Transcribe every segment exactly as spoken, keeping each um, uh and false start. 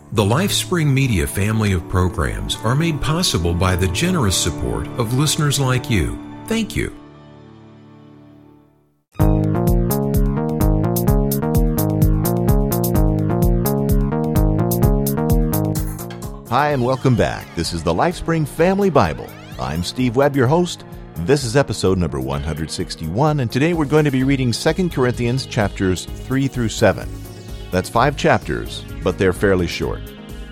The LifeSpring Media family of programs are made possible by the generous support of listeners like you. Thank you. Hi, and welcome back. This is the LifeSpring Family Bible. I'm Steve Webb, your host. This is episode number one hundred sixty-one, and today we're going to be reading Second Corinthians chapters three through seven. That's five chapters, but they're fairly short.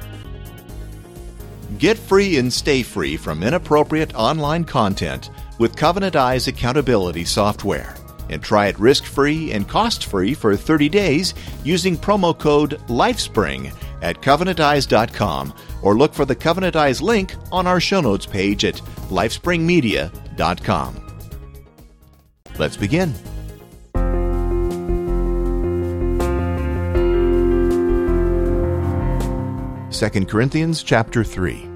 Get free and stay free from inappropriate online content with Covenant Eyes accountability software. And try it risk-free and cost-free for thirty days using promo code LifeSpring at covenant eyes dot com, or look for the Covenant Eyes link on our show notes page at lifespring media dot com. Let's begin. Second Corinthians chapter three.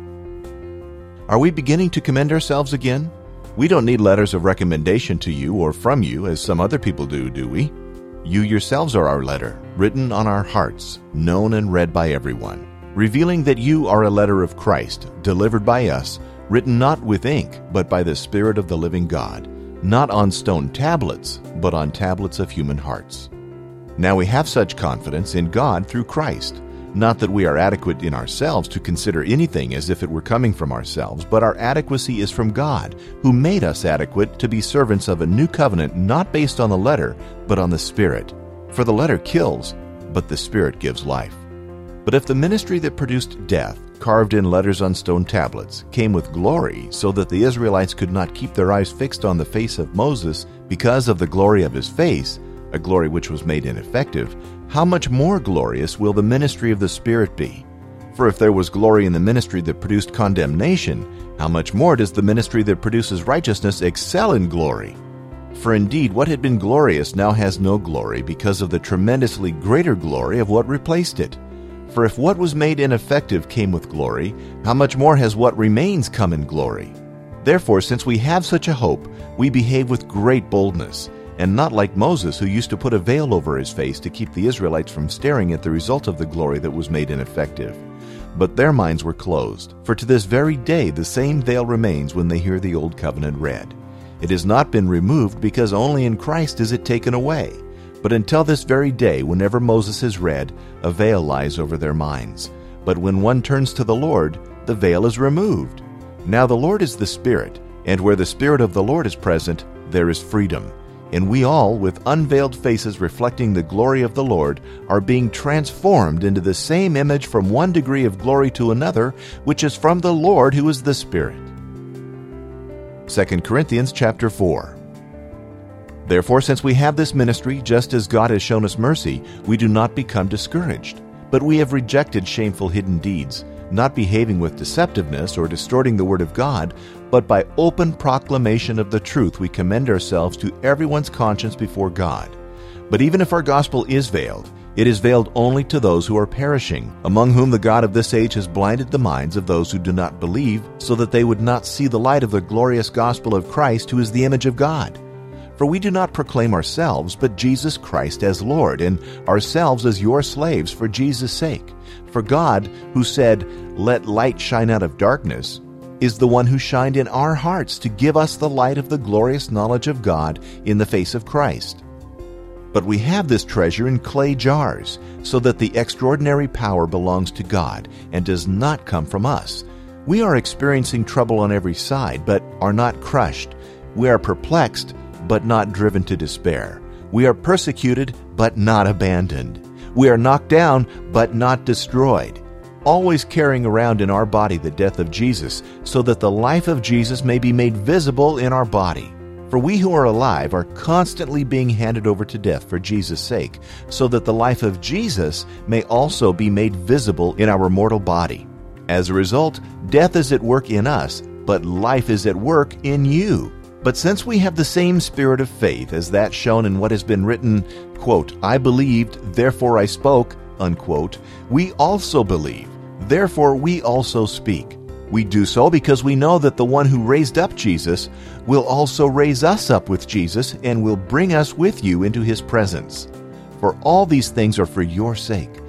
Are we beginning to commend ourselves again? We don't need letters of recommendation to you or from you as some other people do, do we? You yourselves are our letter, written on our hearts, known and read by everyone, revealing that you are a letter of Christ, delivered by us, written not with ink, but by the Spirit of the living God, not on stone tablets, but on tablets of human hearts. Now we have such confidence in God through Christ. Not that we are adequate in ourselves to consider anything as if it were coming from ourselves, but our adequacy is from God, who made us adequate to be servants of a new covenant not based on the letter, but on the Spirit. For the letter kills, but the Spirit gives life. But if the ministry that produced death, carved in letters on stone tablets, came with glory, so that the Israelites could not keep their eyes fixed on the face of Moses because of the glory of his face, a glory which was made ineffective, how much more glorious will the ministry of the Spirit be? For if there was glory in the ministry that produced condemnation, how much more does the ministry that produces righteousness excel in glory? For indeed, what had been glorious now has no glory because of the tremendously greater glory of what replaced it. For if what was made ineffective came with glory, how much more has what remains come in glory? Therefore, since we have such a hope, we behave with great boldness, and not like Moses, who used to put a veil over his face to keep the Israelites from staring at the result of the glory that was made ineffective. But their minds were closed, for to this very day the same veil remains when they hear the Old Covenant read. It has not been removed because only in Christ is it taken away. But until this very day, whenever Moses is read, a veil lies over their minds. But when one turns to the Lord, the veil is removed. Now the Lord is the Spirit, and where the Spirit of the Lord is present, there is freedom. And we all, with unveiled faces reflecting the glory of the Lord, are being transformed into the same image from one degree of glory to another, which is from the Lord who is the Spirit. Second Corinthians chapter four. Therefore, since we have this ministry, just as God has shown us mercy, we do not become discouraged. But we have rejected shameful hidden deeds, not behaving with deceptiveness or distorting the word of God, but by open proclamation of the truth we commend ourselves to everyone's conscience before God. But even if our gospel is veiled, it is veiled only to those who are perishing, among whom the God of this age has blinded the minds of those who do not believe, so that they would not see the light of the glorious gospel of Christ, who is the image of God. For we do not proclaim ourselves, but Jesus Christ as Lord, and ourselves as your slaves for Jesus' sake. For God, who said, "Let light shine out of darkness," is the one who shined in our hearts to give us the light of the glorious knowledge of God in the face of Christ. But we have this treasure in clay jars, so that the extraordinary power belongs to God and does not come from us. We are experiencing trouble on every side, but are not crushed. We are perplexed, but not driven to despair. We are persecuted, but not abandoned. We are knocked down, but not destroyed. Always carrying around in our body the death of Jesus, so that the life of Jesus may be made visible in our body. For we who are alive are constantly being handed over to death for Jesus' sake, so that the life of Jesus may also be made visible in our mortal body. As a result, death is at work in us, but life is at work in you. But since we have the same spirit of faith as that shown in what has been written, quote, "I believed, therefore I spoke," unquote, we also believe, therefore we also speak. We do so because we know that the one who raised up Jesus will also raise us up with Jesus and will bring us with you into his presence. For all these things are for your sake,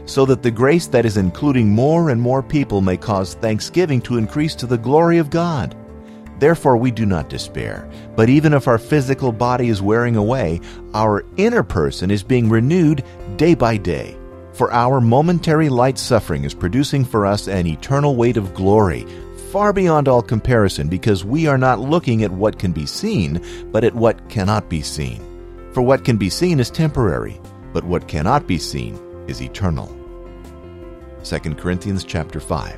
so that the grace that is including more and more people may cause thanksgiving to increase to the glory of God. Therefore we do not despair, but even if our physical body is wearing away, our inner person is being renewed day by day. For our momentary light suffering is producing for us an eternal weight of glory, far beyond all comparison, because we are not looking at what can be seen, but at what cannot be seen. For what can be seen is temporary, but what cannot be seen is eternal. Second Corinthians chapter five.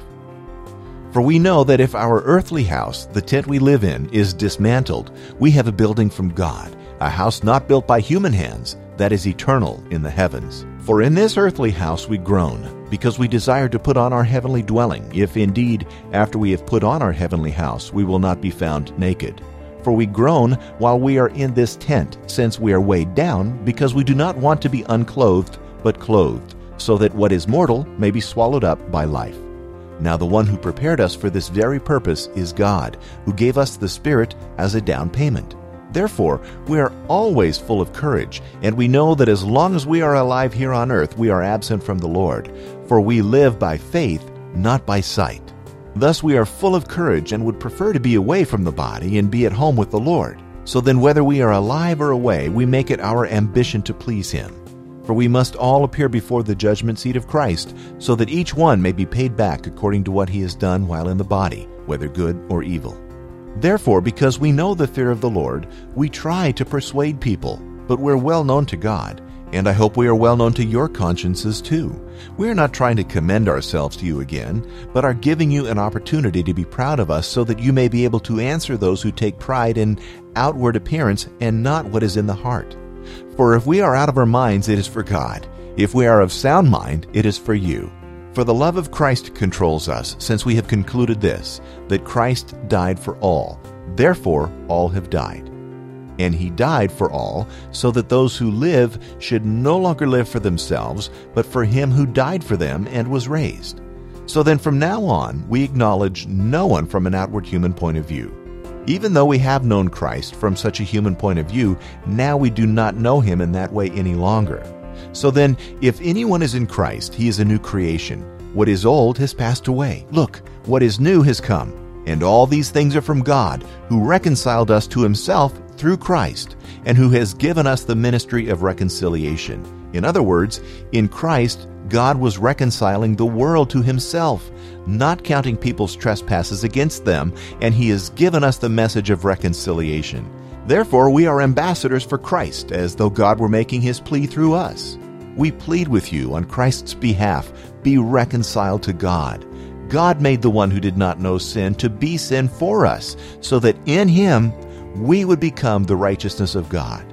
For we know that if our earthly house, the tent we live in, is dismantled, we have a building from God, a house not built by human hands, that is eternal in the heavens. For in this earthly house we groan, because we desire to put on our heavenly dwelling, if indeed, after we have put on our heavenly house, we will not be found naked. For we groan while we are in this tent, since we are weighed down, because we do not want to be unclothed, but clothed, so that what is mortal may be swallowed up by life. Now the one who prepared us for this very purpose is God, who gave us the Spirit as a down payment. Therefore, we are always full of courage, and we know that as long as we are alive here on earth, we are absent from the Lord. For we live by faith, not by sight. Thus we are full of courage and would prefer to be away from the body and be at home with the Lord. So then whether we are alive or away, we make it our ambition to please Him. For we must all appear before the judgment seat of Christ, so that each one may be paid back according to what he has done while in the body, whether good or evil. Therefore, because we know the fear of the Lord, we try to persuade people, but we're well known to God, and I hope we are well known to your consciences too. We are not trying to commend ourselves to you again, but are giving you an opportunity to be proud of us so that you may be able to answer those who take pride in outward appearance and not what is in the heart. For if we are out of our minds, it is for God. If we are of sound mind, it is for you. For the love of Christ controls us, since we have concluded this, that Christ died for all. Therefore all have died. And He died for all, so that those who live should no longer live for themselves, but for Him who died for them and was raised. So then from now on, we acknowledge no one from an outward human point of view. Even though we have known Christ from such a human point of view, now we do not know Him in that way any longer. So then, if anyone is in Christ, he is a new creation. What is old has passed away. Look, what is new has come. And all these things are from God, who reconciled us to Himself through Christ, and who has given us the ministry of reconciliation. In other words, in Christ, God was reconciling the world to Himself, not counting people's trespasses against them, and He has given us the message of reconciliation. Therefore, we are ambassadors for Christ, as though God were making His plea through us. We plead with you on Christ's behalf, be reconciled to God. God made the one who did not know sin to be sin for us, so that in Him we would become the righteousness of God.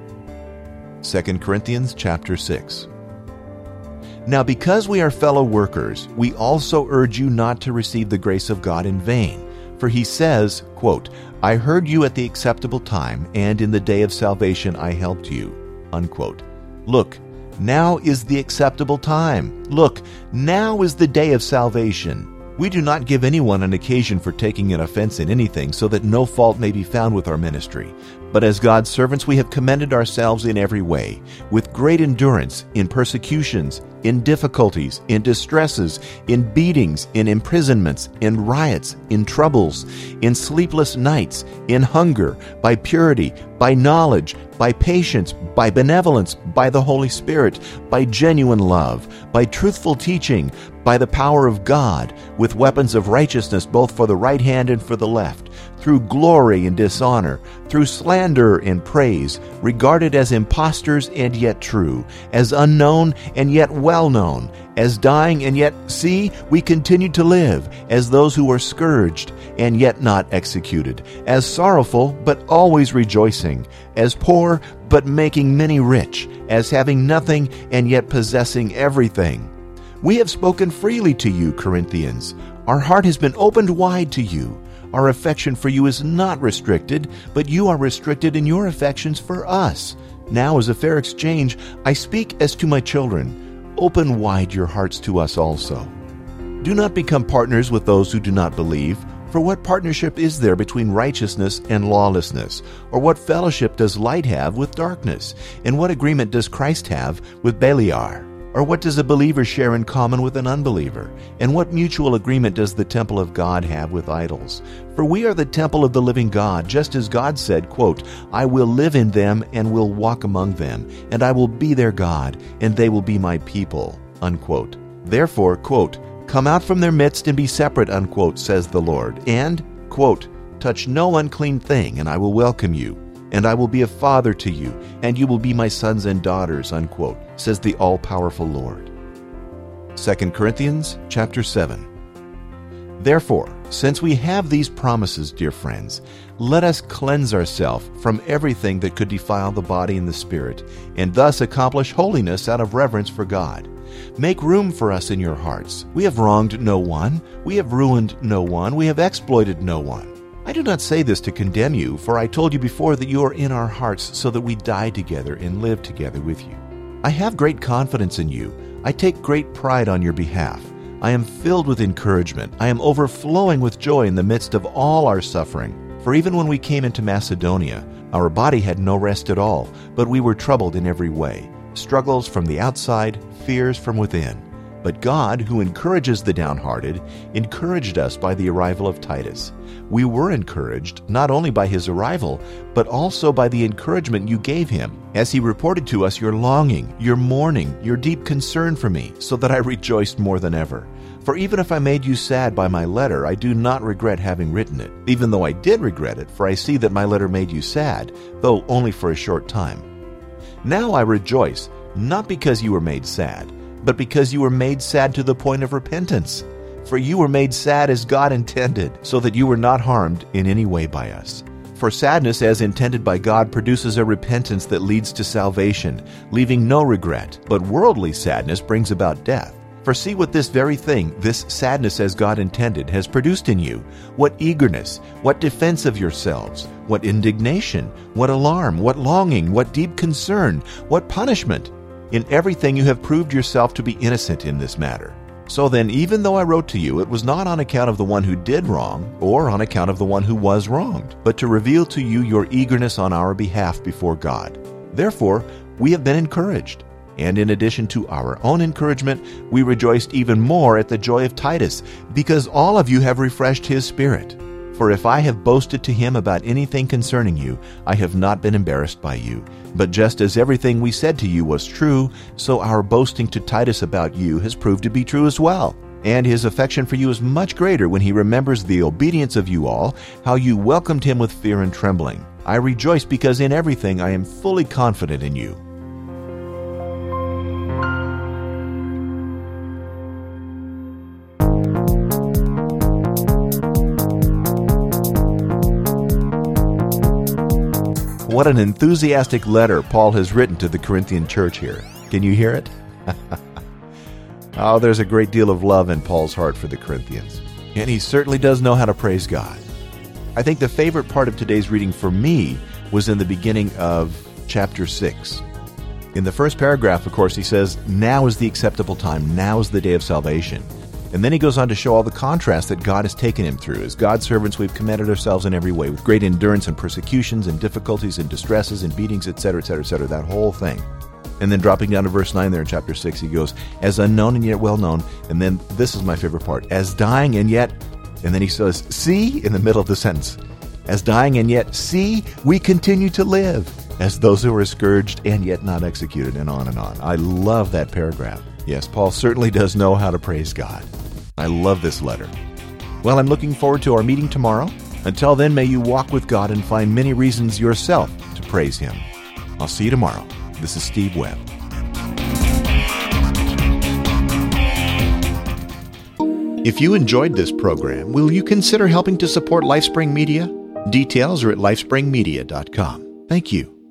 Second Corinthians chapter six. Now because we are fellow workers, we also urge you not to receive the grace of God in vain. For He says, quote, I heard you at the acceptable time, and in the day of salvation I helped you. Unquote. Look, now is the acceptable time. Look, now is the day of salvation. We do not give anyone an occasion for taking an offense in anything, so that no fault may be found with our ministry. But as God's servants we have commended ourselves in every way, with great endurance, in persecutions, in difficulties, in distresses, in beatings, in imprisonments, in riots, in troubles, in sleepless nights, in hunger, by purity, by knowledge, by patience, by benevolence, by the Holy Spirit, by genuine love, by truthful teaching, by the power of God, with weapons of righteousness both for the right hand and for the left, through glory and dishonor, through slander and praise, regarded as impostors and yet true, as unknown and yet well known, as dying and yet, see, we continue to live, as those who are scourged and yet not executed, as sorrowful but always rejoicing, as poor but making many rich, as having nothing and yet possessing everything. We have spoken freely to you, Corinthians. Our heart has been opened wide to you. Our affection for you is not restricted, but you are restricted in your affections for us. Now, as a fair exchange, I speak as to my children. Open wide your hearts to us also. Do not become partners with those who do not believe. For what partnership is there between righteousness and lawlessness? Or what fellowship does light have with darkness? And what agreement does Christ have with Beliar? Or what does a believer share in common with an unbeliever? And what mutual agreement does the temple of God have with idols? For we are the temple of the living God, just as God said, quote, I will live in them and will walk among them, and I will be their God, and they will be my people, unquote. Therefore, quote, come out from their midst and be separate, unquote, says the Lord, and, quote, touch no unclean thing, and I will welcome you. And I will be a father to you, and you will be my sons and daughters, unquote, says the all-powerful Lord. Second Corinthians chapter seven. Therefore, since we have these promises, dear friends, let us cleanse ourselves from everything that could defile the body and the spirit, and thus accomplish holiness out of reverence for God. Make room for us in your hearts. We have wronged no one, we have ruined no one, we have exploited no one. I do not say this to condemn you, for I told you before that you are in our hearts so that we die together and live together with you. I have great confidence in you. I take great pride on your behalf. I am filled with encouragement. I am overflowing with joy in the midst of all our suffering. For even when we came into Macedonia, our body had no rest at all, but we were troubled in every way. Struggles from the outside, fears from within. But God, who encourages the downhearted, encouraged us by the arrival of Titus. We were encouraged not only by his arrival, but also by the encouragement you gave him, as he reported to us your longing, your mourning, your deep concern for me, so that I rejoiced more than ever. For even if I made you sad by my letter, I do not regret having written it, even though I did regret it, for I see that my letter made you sad, though only for a short time. Now I rejoice, not because you were made sad, but because you were made sad to the point of repentance. For you were made sad as God intended, so that you were not harmed in any way by us. For sadness as intended by God produces a repentance that leads to salvation, leaving no regret, but worldly sadness brings about death. For see what this very thing, this sadness as God intended, has produced in you. What eagerness, what defense of yourselves, what indignation, what alarm, what longing, what deep concern, what punishment. In everything you have proved yourself to be innocent in this matter. So then, even though I wrote to you, it was not on account of the one who did wrong, or on account of the one who was wronged, but to reveal to you your eagerness on our behalf before God. Therefore, we have been encouraged. And in addition to our own encouragement, we rejoiced even more at the joy of Titus, because all of you have refreshed his spirit. For if I have boasted to him about anything concerning you, I have not been embarrassed by you. But just as everything we said to you was true, so our boasting to Titus about you has proved to be true as well. And his affection for you is much greater when he remembers the obedience of you all, how you welcomed him with fear and trembling. I rejoice because in everything I am fully confident in you. What an enthusiastic letter Paul has written to the Corinthian church here. Can you hear it? Oh, there's a great deal of love in Paul's heart for the Corinthians. And he certainly does know how to praise God. I think the favorite part of today's reading for me was in the beginning of chapter six. In the first paragraph, of course, he says, now is the acceptable time, now is the day of salvation. And then he goes on to show all the contrast that God has taken him through. As God's servants, we've commended ourselves in every way with great endurance and persecutions and difficulties and distresses and beatings, et cetera, et cetera, et cetera, that whole thing. And then dropping down to verse nine there in chapter six, he goes, as unknown and yet well known. And then this is my favorite part, as dying and yet, and then he says, see, in the middle of the sentence, as dying and yet, see, we continue to live, as those who are scourged and yet not executed, and on and on. I love that paragraph. Yes, Paul certainly does know how to praise God. I love this letter. Well, I'm looking forward to our meeting tomorrow. Until then, may you walk with God and find many reasons yourself to praise Him. I'll see you tomorrow. This is Steve Webb. If you enjoyed this program, will you consider helping to support LifeSpring Media? Details are at lifespring media dot com. Thank you.